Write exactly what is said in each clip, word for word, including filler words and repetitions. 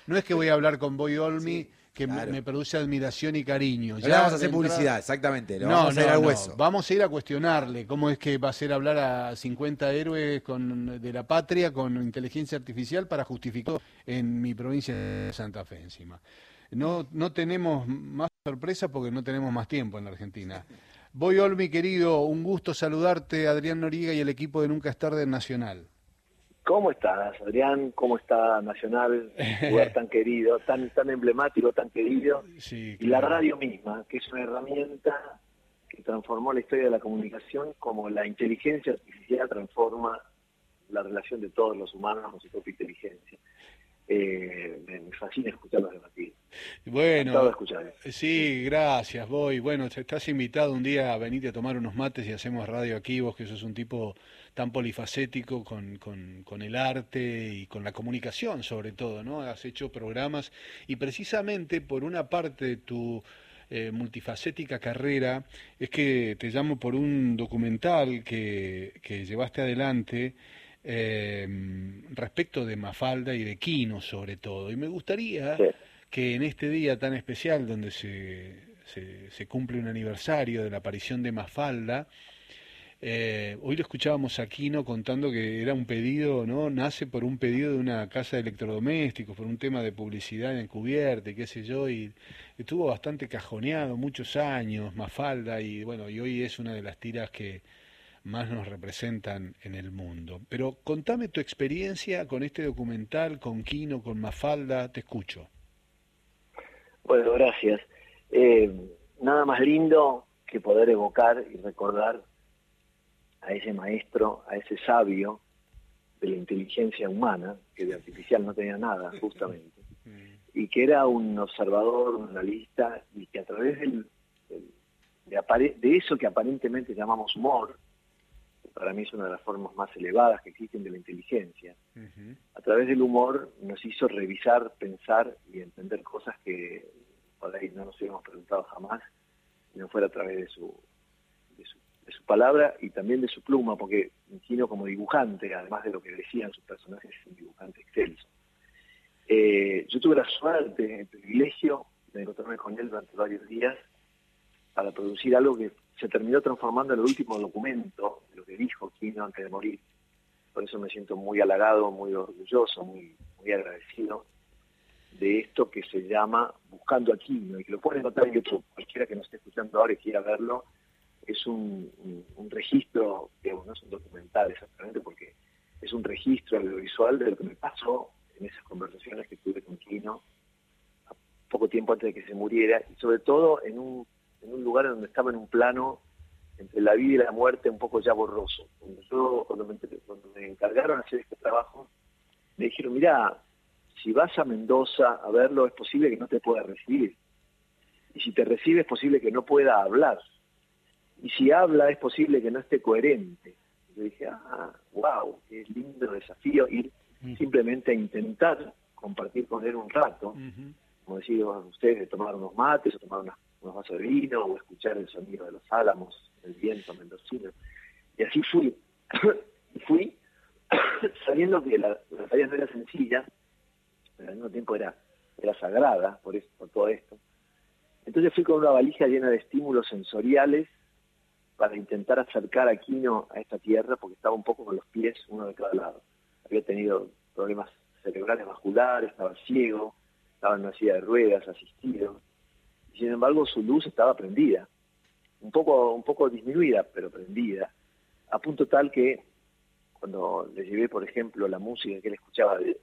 no es que voy a hablar con Boy Olmi, Sí, que me, claro. me produce admiración y cariño. No le Ya vamos a de hacer entrada- publicidad, exactamente. Le No, vamos a hacer no, al no. hueso. Vamos a ir a cuestionarle cómo es que va a ser hablar a cincuenta héroes con, de la patria con inteligencia artificial para justificar en mi provincia de Santa Fe encima. No, no tenemos más sorpresa porque no tenemos más tiempo en la Argentina. Voy, Olmi, querido, un gusto saludarte, Adrián Noriega y el equipo de Nunca es tarde en Nacional. ¿Cómo estás, Adrián? ¿Cómo está Nacional? Un lugar tan querido, tan tan emblemático, tan querido. Sí, Y la claro. radio misma, que es una herramienta que transformó la historia de la comunicación como la inteligencia artificial transforma la relación de todos los humanos con su propia inteligencia. Eh, me, me fascina escucharlos debatir. Encantado de Bueno, escuchar. sí, gracias, voy. Bueno, te- estás invitado un día a venirte a tomar unos mates y hacemos radio aquí, vos que sos un tipo tan polifacético con, con, con el arte y con la comunicación sobre todo, ¿no? Has hecho programas y precisamente por una parte de tu eh, multifacética carrera es que te llamo por un documental que, que llevaste adelante eh, respecto de Mafalda y de Quino sobre todo. Y me gustaría Sí. que en este día tan especial donde se, se, se cumple un aniversario de la aparición de Mafalda, eh, hoy lo escuchábamos a Quino contando que era un pedido, ¿no? Nace por un pedido de una casa de electrodomésticos, por un tema de publicidad encubierta y qué sé yo, y estuvo bastante cajoneado muchos años, Mafalda, y bueno, y hoy es una de las tiras que más nos representan en el mundo. Pero contame tu experiencia con este documental, con Quino, con Mafalda, te escucho. Bueno, gracias. Eh, nada más lindo que poder evocar y recordar a ese maestro, a ese sabio de la inteligencia humana, que de artificial no tenía nada, justamente, y que era un observador, un analista, y que a través del, del- de, apare- de eso que aparentemente llamamos humor, que para mí es una de las formas más elevadas que existen de la inteligencia, Ujú. a través del humor nos hizo revisar, pensar y entender cosas que por ahí no nos hubiéramos preguntado jamás, si no fuera a través de su, de su, de su palabra y también de su pluma, porque Quino como dibujante, además de lo que decían sus personajes, es un dibujante excelso. Eh, yo tuve la suerte, el privilegio de encontrarme con él durante varios días para producir algo que se terminó transformando en el último documento de lo que dijo Quino antes de morir. Por eso me siento muy halagado, muy orgulloso, muy, muy agradecido de esto que se llama Buscando a Quino, y que lo pueden encontrar en YouTube. Cualquiera que nos esté escuchando ahora y quiera verlo, es un, un, un registro, que no es un documental exactamente, porque es un registro audiovisual de lo que me pasó en esas conversaciones que tuve con Quino a poco tiempo antes de que se muriera, y sobre todo en un, en un lugar donde estaba en un plano entre la vida y la muerte un poco ya borroso. Cuando, yo, cuando, me, cuando me encargaron de hacer este trabajo, me dijeron, mira, si vas a Mendoza a verlo, es posible que no te pueda recibir. Y si te recibe, es posible que no pueda hablar. Y si habla, es posible que no esté coherente. Yo dije, ah, wow, qué lindo desafío ir simplemente a intentar compartir con él un rato, Ujú. como decían ustedes, tomar unos mates o tomar unas, unos vasos de vino o escuchar el sonido de los álamos, el viento mendocino. Y así fui. Y fui sabiendo que la, la tarea no era sencilla, pero al mismo tiempo era, era sagrada por, esto, por todo esto. Entonces fui con una valija llena de estímulos sensoriales para intentar acercar a Quino a esta tierra, porque estaba un poco con los pies uno de cada lado. Había tenido problemas cerebrales vasculares, estaba ciego, estaba en una silla de ruedas, asistido, y sin embargo su luz estaba prendida, un poco, un poco disminuida, pero prendida, a punto tal que cuando le llevé, por ejemplo, la música que él escuchaba de, de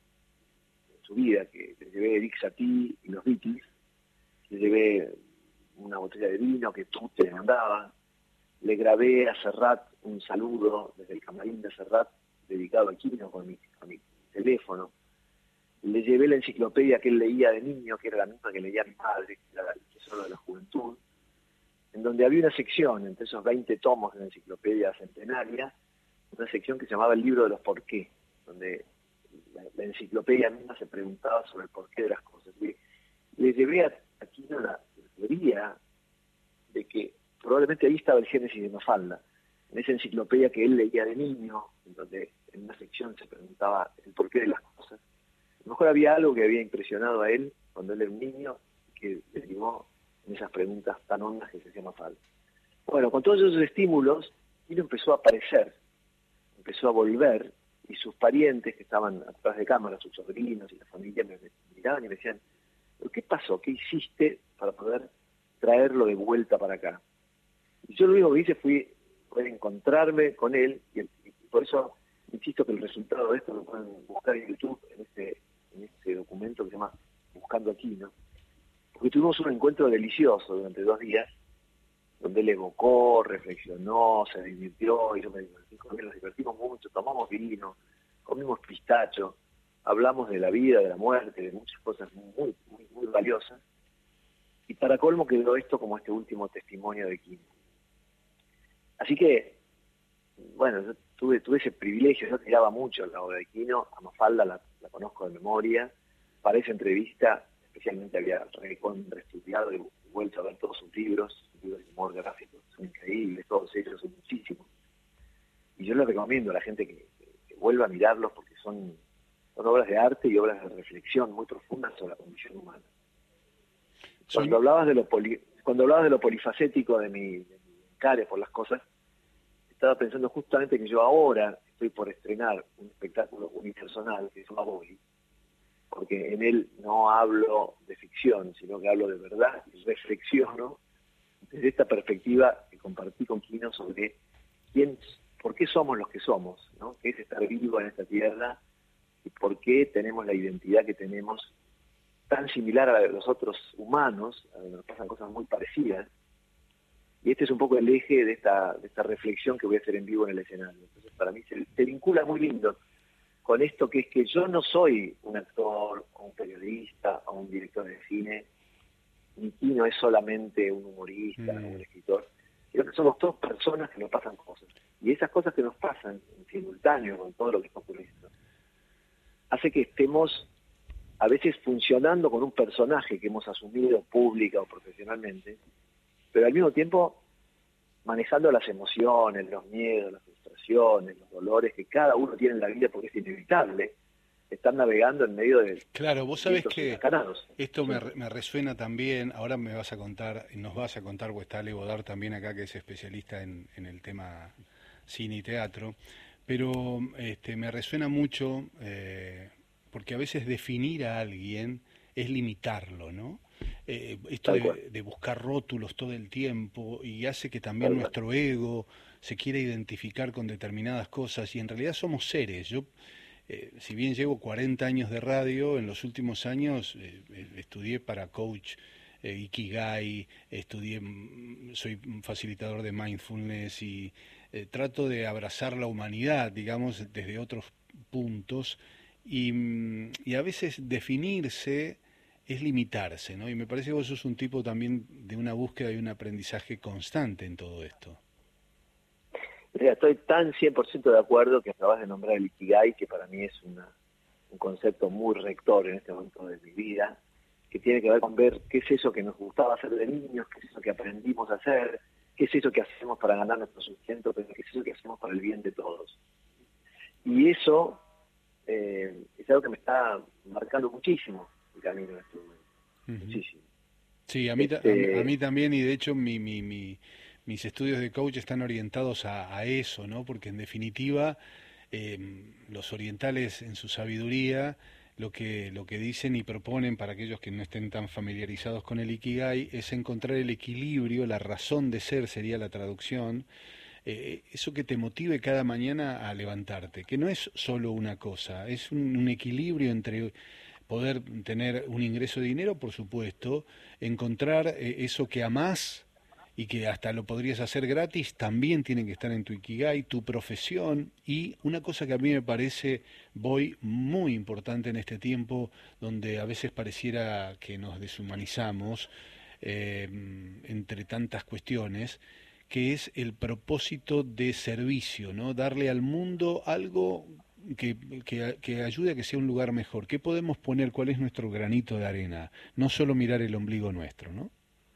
su vida, que le llevé Eric Satie y los Beatles, le llevé una botella de vino que tú te mandaba, le grabé a Serrat un saludo desde el camarín de Serrat dedicado a Quino con mi, con mi teléfono, le llevé la enciclopedia que él leía de niño, que era la misma que leía mi padre, que era el Tesoro de la Juventud, en donde había una sección, entre esos veinte tomos de la enciclopedia centenaria, una sección que se llamaba el libro de los por qué, donde la, la enciclopedia misma se preguntaba sobre el porqué de las cosas. Y le llevé a, a Quino la teoría de que probablemente ahí estaba el génesis de Mafalda, en esa enciclopedia que él leía de niño, en donde en una sección se preguntaba el porqué de las cosas. lo mejor había algo que había impresionado a él cuando él era un niño, que derivó en esas preguntas tan hondas que se hacía Mafalda. Bueno, con todos esos estímulos, Quino empezó a aparecer, empezó a volver, y sus parientes que estaban atrás de cámara, sus sobrinos y la familia, me miraban y me decían, ¿pero qué pasó? ¿Qué hiciste para poder traerlo de vuelta para acá? Y yo lo único que hice fue, fue encontrarme con él, y, y por eso insisto que el resultado de esto lo pueden buscar en YouTube, en este, en este documento que se llama Buscando a Quino, porque tuvimos un encuentro delicioso durante dos días, donde él evocó, reflexionó, se divirtió, y yo me divertí con él, nos divertimos mucho, tomamos vino, comimos pistacho, hablamos de la vida, de la muerte, de muchas cosas muy, muy, muy valiosas, y para colmo quedó esto como este último testimonio de Quino. Así que, bueno, yo tuve, tuve ese privilegio, yo tiraba mucho la obra de Quino, a Mafalda la, la conozco de memoria, para esa entrevista especialmente había reestudiado y vuelto a ver todos sus libros, libros de humor gráfico, son increíbles, todos ellos son muchísimos. Y yo les recomiendo a la gente que, que, que vuelva a mirarlos porque son, son obras de arte y obras de reflexión muy profundas sobre la condición humana. Cuando hablabas de lo poli, cuando hablabas de lo polifacético de mi, de mi encare por las cosas, estaba pensando justamente que yo ahora estoy por estrenar un espectáculo unipersonal que se llama Boli, porque en él no hablo de ficción, sino que hablo de verdad y reflexiono desde esta perspectiva que compartí con Quino sobre quién, por qué somos los que somos, ¿no? Qué es estar vivo en esta tierra y por qué tenemos la identidad que tenemos tan similar a la de los otros humanos, a donde nos pasan cosas muy parecidas. Y este es un poco el eje de esta, de esta reflexión que voy a hacer en vivo en el escenario. Entonces, para mí se, se vincula muy lindo con esto, que es que yo no soy un actor, o un periodista, o un director de cine, ni Quino es solamente un humorista, mm. o un escritor, sino que somos todas personas que nos pasan cosas. Y esas cosas que nos pasan en simultáneo con todo lo que está ocurriendo, hace que estemos a veces funcionando con un personaje que hemos asumido pública o profesionalmente, pero al mismo tiempo manejando las emociones, los miedos, las frustraciones, los dolores que cada uno tiene en la vida porque es inevitable, están navegando en medio de... Claro, vos sabés que esto me, me resuena también, ahora me vas a contar, nos vas a contar, o está Ale Bodar también acá, que es especialista en, en el tema cine y teatro, pero este, me resuena mucho, eh, porque a veces definir a alguien es limitarlo, ¿no? Eh, esto de, de buscar rótulos todo el tiempo y hace que también nuestro ego se quiera identificar con determinadas cosas, y en realidad somos seres. Yo, eh, si bien llevo cuarenta años de radio, en los últimos años eh, estudié para coach eh, Ikigai, estudié, soy facilitador de mindfulness y eh, trato de abrazar la humanidad, digamos, desde otros puntos, y, y a veces definirse es limitarse, ¿no? Y me parece que vos sos un tipo también de una búsqueda y un aprendizaje constante en todo esto. Mira, estoy tan cien por ciento de acuerdo que acabas de nombrar el Ikigai, que para mí es una, un concepto muy rector en este momento de mi vida, que tiene que ver con ver qué es eso que nos gustaba hacer de niños, qué es eso que aprendimos a hacer, qué es eso que hacemos para ganar nuestro sustento, pero qué es eso que hacemos para el bien de todos. Y eso eh, es algo que me está marcando muchísimo el camino en este momento. Uh-huh. Muchísimo. Sí, a mí, este... a, a mí también, y de hecho mi, mi, mi, mis estudios de coach están orientados a, a eso, ¿no? Porque en definitiva eh, los orientales en su sabiduría lo que, lo que dicen y proponen para aquellos que no estén tan familiarizados con el Ikigai es encontrar el equilibrio, la razón de ser sería la traducción, eh, eso que te motive cada mañana a levantarte, que no es solo una cosa, es un, un equilibrio entre poder tener un ingreso de dinero, por supuesto, encontrar eh, eso que amás y que hasta lo podrías hacer gratis, también tiene que estar en tu Ikigai, tu profesión, y una cosa que a mí me parece, voy, muy importante en este tiempo, donde a veces pareciera que nos deshumanizamos eh, entre tantas cuestiones, que es el propósito de servicio, ¿no? Darle al mundo algo que, que, que ayude a que sea un lugar mejor. ¿Qué podemos poner? ¿Cuál es nuestro granito de arena? No solo mirar el ombligo nuestro, ¿no?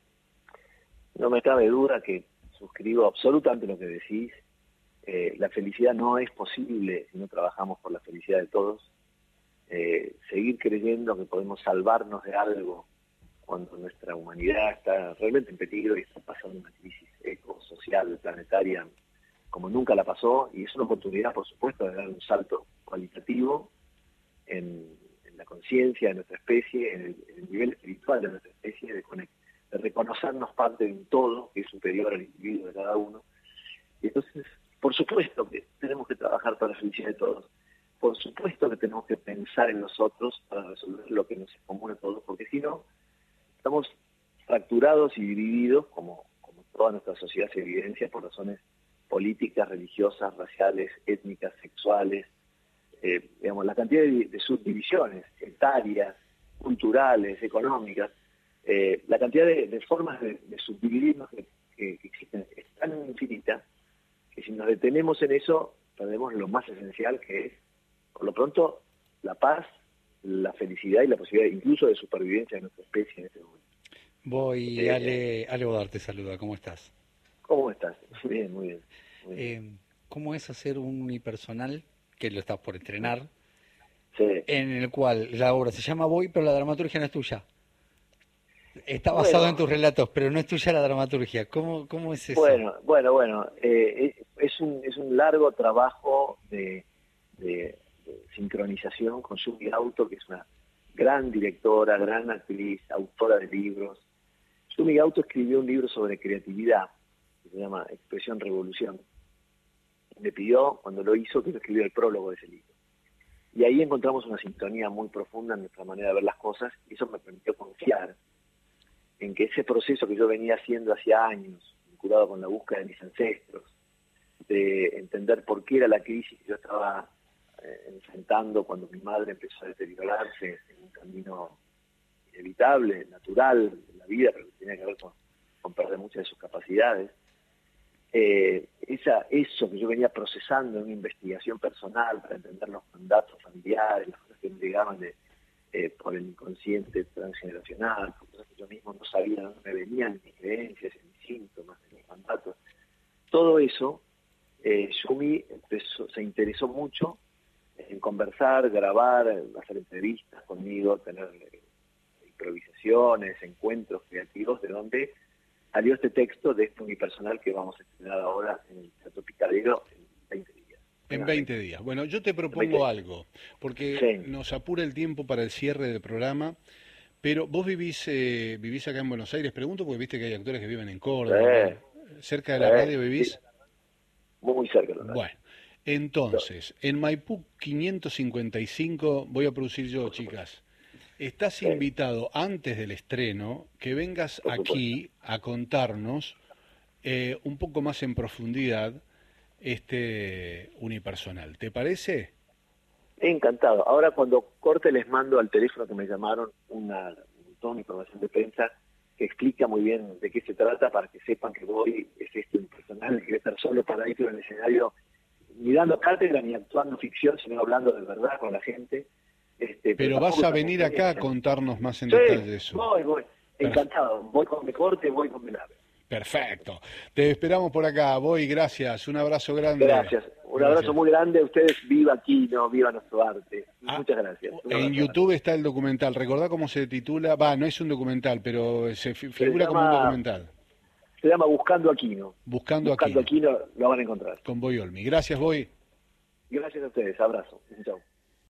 No me cabe duda que suscribo absolutamente lo que decís. Eh, la felicidad no es posible si no trabajamos por la felicidad de todos. eh, seguir creyendo que podemos salvarnos de algo cuando nuestra humanidad está realmente en peligro y está pasando una crisis ecosocial, planetaria, como nunca la pasó, y es una oportunidad, por supuesto, de dar un salto cualitativo en, en la conciencia de nuestra especie, en el, en el nivel espiritual de nuestra especie, de, de reconocernos parte de un todo que es superior al individuo de cada uno. Y entonces, por supuesto que tenemos que trabajar para la felicidad de todos. Por supuesto que tenemos que pensar en nosotros para resolver lo que nos es común a todos, porque si no, estamos fracturados y divididos, como, como toda nuestra sociedad se evidencia, por razones políticas, religiosas, raciales, étnicas, sexuales, eh, digamos, la cantidad de, de subdivisiones etarias, culturales, económicas, eh, la cantidad de, de formas de, de subdividirnos que, que, que existen es tan infinita que si nos detenemos en eso, perdemos lo más esencial, que es, por lo pronto, la paz, la felicidad y la posibilidad incluso de supervivencia de nuestra especie en este momento. Voy, Eh, Ale, Ale Bodar te saluda, ¿cómo estás? ¿Cómo estás? Muy bien, muy bien. Muy bien. Eh, ¿Cómo es hacer un unipersonal, que lo estás por estrenar, Sí. en el cual la obra se llama Voy, pero la dramaturgia no es tuya? Está basado Bueno, en tus relatos, pero no es tuya la dramaturgia. ¿Cómo, cómo es eso? Bueno, bueno, bueno. Eh, es, un, es un largo trabajo de, de, de sincronización con Yumi Gauto, que es una gran directora, gran actriz, autora de libros. Yumi Gauto escribió un libro sobre creatividad, que se llama Expresión Revolución. Me pidió, cuando lo hizo, que yo escribiera el prólogo de ese libro. Y ahí encontramos una sintonía muy profunda en nuestra manera de ver las cosas, y eso me permitió confiar en que ese proceso que yo venía haciendo hacía años, vinculado con la búsqueda de mis ancestros, de entender por qué era la crisis que yo estaba eh, enfrentando cuando mi madre empezó a deteriorarse en un camino inevitable, natural, de la vida, pero que tenía que ver con, con perder muchas de sus capacidades. Eh, esa, eso que yo venía procesando en una investigación personal para entender los mandatos familiares, las cosas que me llegaban de, eh, por el inconsciente transgeneracional, cosas que yo mismo no sabía, no me venían mis creencias, mis síntomas, mis mandatos. Todo eso, eh, Yumi empezó, se interesó mucho en conversar, grabar, hacer entrevistas conmigo, tener eh, improvisaciones, encuentros creativos, de donde salió este texto de este unipersonal que vamos a estrenar ahora en el Teatro Picadero en veinte días. En veinte días. Bueno, yo te propongo algo, porque sí. nos apura el tiempo para el cierre del programa, pero vos vivís eh, vivís acá en Buenos Aires, pregunto, porque viste que hay actores que viven en Córdoba. Eh, ¿Cerca de la eh, radio vivís? Sí. Muy cerca de la radio. Bueno, entonces, en Maipú quinientos cincuenta y cinco voy a producir yo, chicas. Estás sí. invitado antes del estreno que vengas aquí a contarnos eh, un poco más en profundidad este unipersonal. ¿Te parece? Encantado. Ahora cuando corte les mando al teléfono que me llamaron una, toda una información de prensa que explica muy bien de qué se trata para que sepan que Voy es este unipersonal que quiere estar solo para ir en el escenario ni dando cátedra ni actuando ficción, sino hablando de verdad con la gente. Este, pero, pero vas a venir acá a contarnos más en sí, detalle eso. Voy, voy. Encantado. Voy con mi corte, voy con mi nave. Perfecto. Te esperamos por acá. Voy, gracias. Un abrazo grande. Gracias. Un gracias. abrazo muy grande a ustedes. Viva Aquino, viva nuestro arte. Ah, muchas gracias. Un en YouTube está el documental. ¿Recordá cómo se titula? Va, no es un documental, pero se fi figura se llama, como un documental. Se llama Buscando Aquino. Buscando, Buscando Aquino. Aquino lo van a encontrar. Con Boy Olmi. Gracias, Boy. Gracias a ustedes. Abrazo. Chao.